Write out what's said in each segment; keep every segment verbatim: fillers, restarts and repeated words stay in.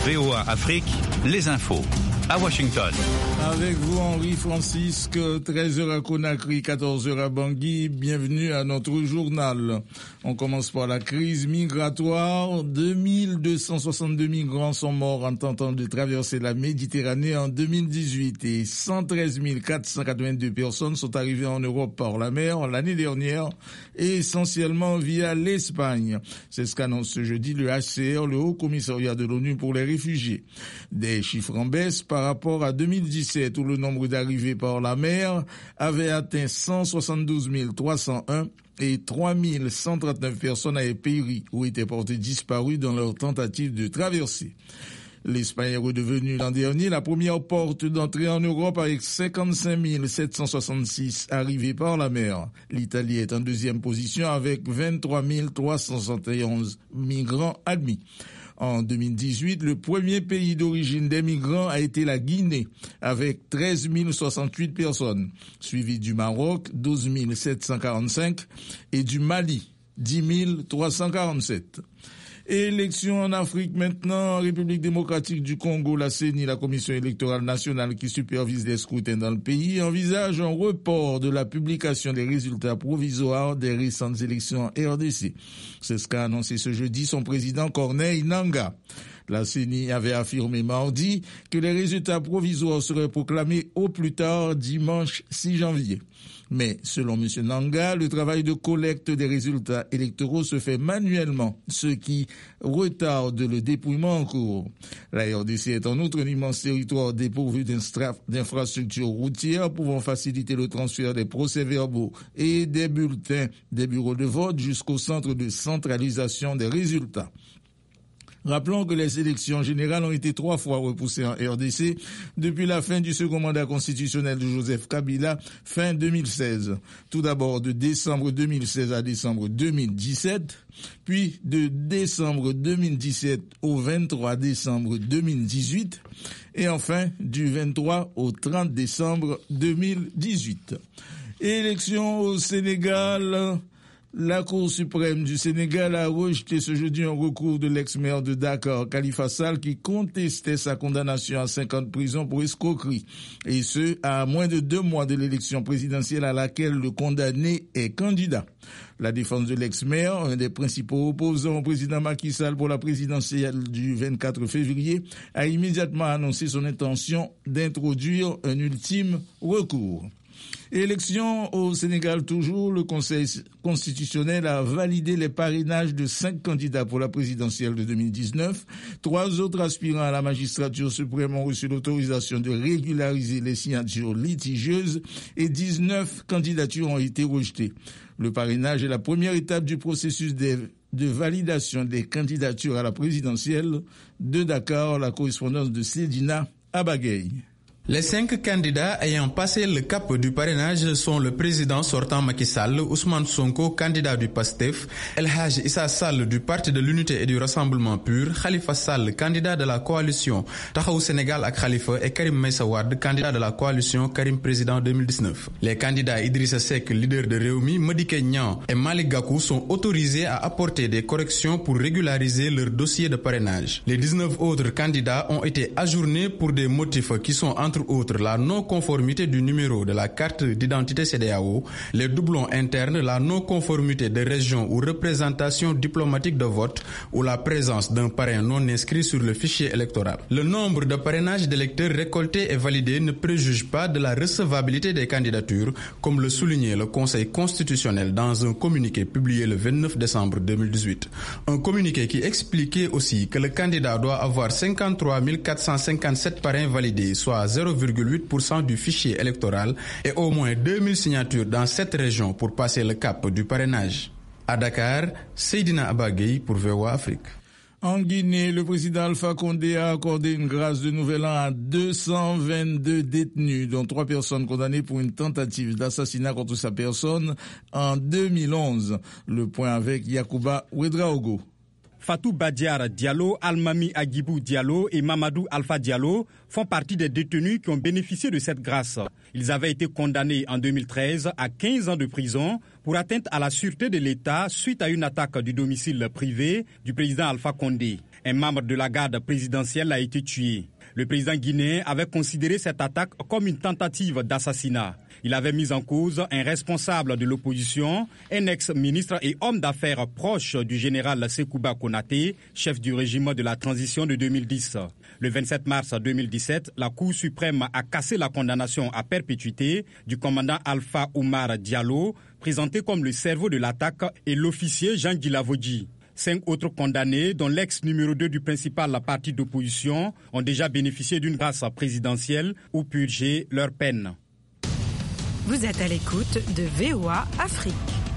V O A Afrique, les infos. À Washington. Avec vous, Henri Francisque, treize heures à Conakry, quatorze heures à Bangui. Bienvenue à notre journal. On commence par la crise migratoire. deux mille deux cent soixante-deux migrants sont morts en tentant de traverser la Méditerranée en deux mille dix-huit et cent treize mille quatre cent quatre-vingt-deux personnes sont arrivées en Europe par la mer l'année dernière, et essentiellement via l'Espagne. C'est ce qu'annonce ce jeudi le H C R, le Haut Commissariat de l'ONU pour les réfugiés. Des chiffres en baisse par rapport à deux mille dix-sept où le nombre d'arrivées par la mer avait atteint cent soixante-douze mille trois cent un et trois mille cent trente-neuf personnes avaient péri ou étaient portées disparues dans leur tentative de traversée. L'Espagne est redevenue l'an dernier la première porte d'entrée en Europe avec cinquante-cinq mille sept cent soixante-six arrivées par la mer. L'Italie est en deuxième position avec vingt-trois mille trois cent soixante et onze migrants admis. En deux mille dix-huit, le premier pays d'origine des migrants a été la Guinée, avec treize mille soixante-huit personnes, suivi du Maroc, douze mille sept cent quarante-cinq, et du Mali, dix mille trois cent quarante-sept. Élections en Afrique maintenant, en République démocratique du Congo, la C E N I, la Commission électorale nationale qui supervise les scrutins dans le pays, envisage un report de la publication des résultats provisoires des récentes élections en R D C. C'est ce qu'a annoncé ce jeudi son président Corneille Nangaa. La C E N I avait affirmé mardi que les résultats provisoires seraient proclamés au plus tard dimanche six janvier. Mais, selon M. Nangaa, le travail de collecte des résultats électoraux se fait manuellement, ce qui retarde le dépouillement en cours. La R D C est en outre un immense territoire dépourvu d'infrastructures routières pouvant faciliter le transfert des procès-verbaux et des bulletins des bureaux de vote jusqu'au centre de centralisation des résultats. Rappelons que les élections générales ont été trois fois repoussées en R D C depuis la fin du second mandat constitutionnel de Joseph Kabila, fin deux mille seize. Tout d'abord de décembre deux mille seize à décembre deux mille dix-sept, puis de décembre deux mille dix-sept au vingt-trois décembre deux mille dix-huit, et enfin du vingt-trois au trente décembre deux mille dix-huit. Élections au Sénégal. La Cour suprême du Sénégal a rejeté ce jeudi un recours de l'ex-maire de Dakar, Khalifa Sall, qui contestait sa condamnation à cinq ans de prison pour escroquerie. Et ce, à moins de deux mois de l'élection présidentielle à laquelle le condamné est candidat. La défense de l'ex-maire, un des principaux opposants au président Macky Sall pour la présidentielle du vingt-quatre février, a immédiatement annoncé son intention d'introduire un ultime recours. Élection au Sénégal toujours, le Conseil constitutionnel a validé les parrainages de cinq candidats pour la présidentielle de deux mille dix-neuf. Trois autres aspirants à la magistrature suprême ont reçu l'autorisation de régulariser les signatures litigieuses et dix-neuf candidatures ont été rejetées. Le parrainage est la première étape du processus de, de validation des candidatures à la présidentielle. De Dakar, la correspondance de Sedina Abagaye. Les cinq candidats ayant passé le cap du parrainage sont le président sortant Macky Sall, Ousmane Sonko, candidat du PASTEF, El Hadj Issa Sall du Parti de l'Unité et du Rassemblement Pur, Khalifa Sall, candidat de la coalition Taxawu Sénégal ak Khalifa, et Karim Meïssa Wade, candidat de la coalition Karim Président deux mille dix-neuf. Les candidats Idrissa Seck, leader de Rewmi, Madické Niang et Malick Gakou sont autorisés à apporter des corrections pour régulariser leur dossier de parrainage. Les dix-neuf autres candidats ont été ajournés pour des motifs qui sont entre Entre autres la non-conformité du numéro de la carte d'identité C E D E A O, les doublons internes, la non-conformité de région ou représentation diplomatique de vote ou la présence d'un parrain non inscrit sur le fichier électoral. Le nombre de parrainages d'électeurs récoltés et validés ne préjuge pas de la recevabilité des candidatures, comme le soulignait le Conseil constitutionnel dans un communiqué publié le vingt-neuf décembre deux mille dix-huit. Un communiqué qui expliquait aussi que le candidat doit avoir cinquante-trois mille quatre cent cinquante-sept parrains validés, soit zéro virgule huit pour cent du fichier électoral et au moins deux mille signatures dans cette région pour passer le cap du parrainage. À Dakar, Seydina Abagaye pour V O A Afrique. En Guinée, le président Alpha Condé a accordé une grâce de nouvel an à deux cent vingt-deux détenus, dont trois personnes condamnées pour une tentative d'assassinat contre sa personne en deux mille onze. Le point avec Yacouba Ouedraogo. Fatou Badiar Diallo, Almami Agibou Diallo et Mamadou Alpha Diallo font partie des détenus qui ont bénéficié de cette grâce. Ils avaient été condamnés en deux mille treize à quinze ans de prison pour atteinte à la sûreté de l'État suite à une attaque du domicile privé du président Alpha Condé. Un membre de la garde présidentielle a été tué. Le président guinéen avait considéré cette attaque comme une tentative d'assassinat. Il avait mis en cause un responsable de l'opposition, un ex-ministre et homme d'affaires proche du général Sekouba Konaté, chef du régime de la transition de deux mille dix. Le vingt-sept mars deux mille dix-sept, la Cour suprême a cassé la condamnation à perpétuité du commandant Alpha Oumar Diallo, présenté comme le cerveau de l'attaque, et l'officier Jean Guilavodji. Cinq autres condamnés, dont l'ex numéro deux du principal parti d'opposition, ont déjà bénéficié d'une grâce présidentielle ou purgé leur peine. Vous êtes à l'écoute de V O A Afrique.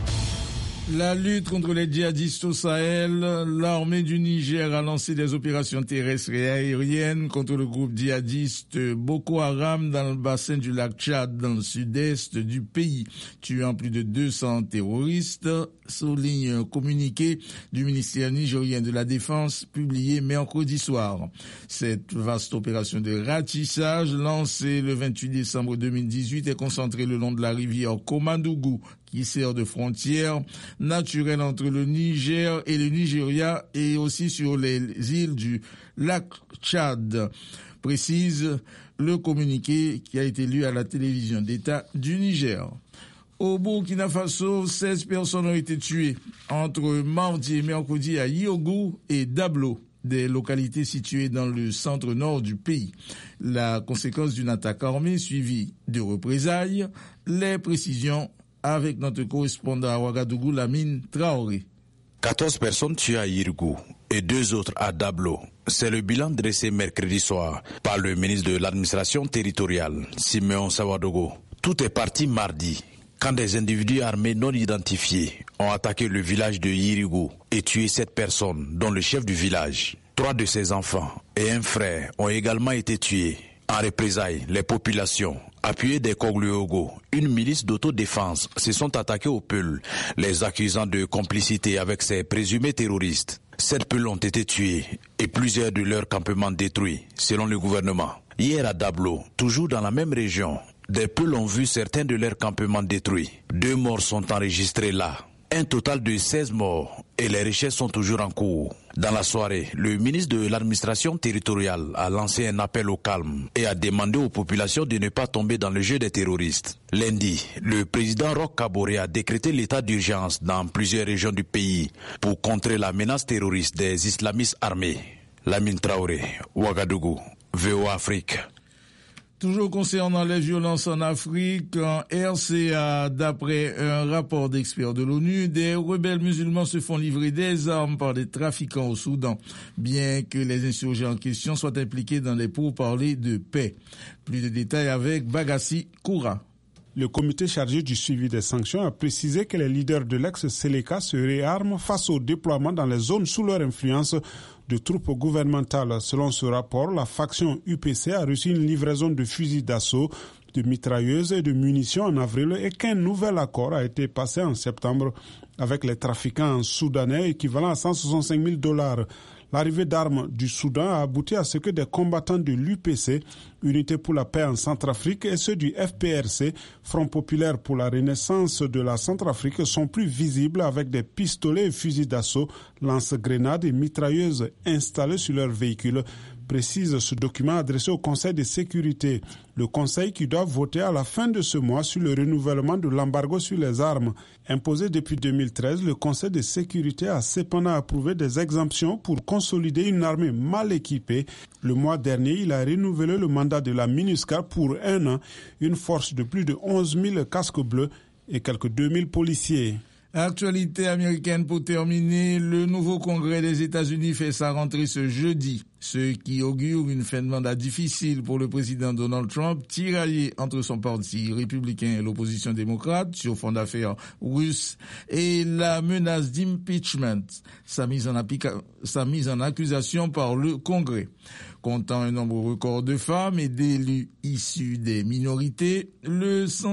La lutte contre les djihadistes au Sahel, l'armée du Niger a lancé des opérations terrestres et aériennes contre le groupe djihadiste Boko Haram dans le bassin du lac Tchad, dans le sud-est du pays, tuant plus de deux cents terroristes, souligne un communiqué du ministère nigérien de la Défense publié mercredi soir. Cette vaste opération de ratissage lancée le vingt-huit décembre deux mille dix-huit est concentrée le long de la rivière Komadougou, qui sert de frontière naturelle entre le Niger et le Nigeria et aussi sur les îles du lac Tchad, précise le communiqué qui a été lu à la télévision d'État du Niger. Au Burkina Faso, seize personnes ont été tuées entre mardi et mercredi à Yogou et Dablo, des localités situées dans le centre-nord du pays. La conséquence d'une attaque armée suivie de représailles. Les précisions avec notre correspondant à Ouagadougou, Lamine Traoré. quatorze personnes tuées à Yirgou et deux autres à Dablo. C'est le bilan dressé mercredi soir par le ministre de l'administration territoriale, Simeon Sawadogo. Tout est parti mardi, quand des individus armés non identifiés ont attaqué le village de Yirgou et tué sept personnes, dont le chef du village. Trois de ses enfants et un frère ont également été tués. En représailles, les populations, appuyées des Kogluogo, une milice d'autodéfense, se sont attaquées aux Peuls, les accusant de complicité avec ces présumés terroristes. Sept Peuls ont été tués et plusieurs de leurs campements détruits, selon le gouvernement. Hier à Dablo, toujours dans la même région, des Peuls ont vu certains de leurs campements détruits. Deux morts sont enregistrés là. Un total de seize morts et les recherches sont toujours en cours. Dans la soirée, le ministre de l'administration territoriale a lancé un appel au calme et a demandé aux populations de ne pas tomber dans le jeu des terroristes. Lundi, le président Roch Kaboré a décrété l'état d'urgence dans plusieurs régions du pays pour contrer la menace terroriste des islamistes armés. Lamine Traoré, Ouagadougou, V O A Afrique. Toujours concernant les violences en Afrique, en R C A, d'après un rapport d'experts de l'ONU, des rebelles musulmans se font livrer des armes par des trafiquants au Soudan, bien que les insurgés en question soient impliqués dans les pourparlers de paix. Plus de détails avec Bagassi Koura. Le comité chargé du suivi des sanctions a précisé que les leaders de l'ex-Seleka se réarment face au déploiement dans les zones sous leur influence de troupes gouvernementales. Selon ce rapport, la faction U P C a reçu une livraison de fusils d'assaut, de mitrailleuses et de munitions en avril et qu'un nouvel accord a été passé en septembre avec les trafiquants soudanais équivalent à cent soixante-cinq mille dollars. L'arrivée d'armes du Soudan a abouti à ce que des combattants de l'U P C, Unité pour la paix en Centrafrique, et ceux du F P R C, Front populaire pour la renaissance de la Centrafrique, sont plus visibles avec des pistolets et fusils d'assaut, lance-grenades et mitrailleuses installés sur leurs véhicules, précise ce document adressé au Conseil de sécurité. Le Conseil qui doit voter à la fin de ce mois sur le renouvellement de l'embargo sur les armes. Imposé depuis deux mille treize, le Conseil de sécurité a cependant approuvé des exemptions pour consolider une armée mal équipée. Le mois dernier, il a renouvelé le mandat de la MINUSCA pour un an, une force de plus de onze mille casques bleus et quelques deux mille policiers. Actualité américaine pour terminer, le nouveau Congrès des États-Unis fait sa rentrée ce jeudi, ce qui augure une fin de mandat difficile pour le président Donald Trump, tiraillé entre son parti républicain et l'opposition démocrate sur fond d'affaires russes et la menace d'impeachment, sa mise en, applica- sa mise en accusation par le Congrès. Comptant un nombre record de femmes et d'élus issus des minorités, le cent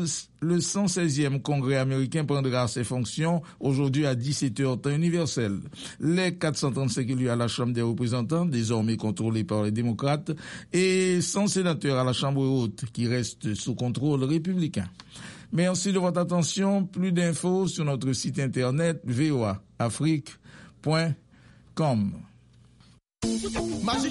seizième Congrès américain prendra ses fonctions aujourd'hui à dix-sept heures temps universel. Les quatre cent trente-cinq élus à la Chambre des représentants, désormais contrôlés par les démocrates, et cent sénateurs à la Chambre haute qui restent sous contrôle républicain. Merci de votre attention. Plus d'infos sur notre site internet v o a afrique point com. Magic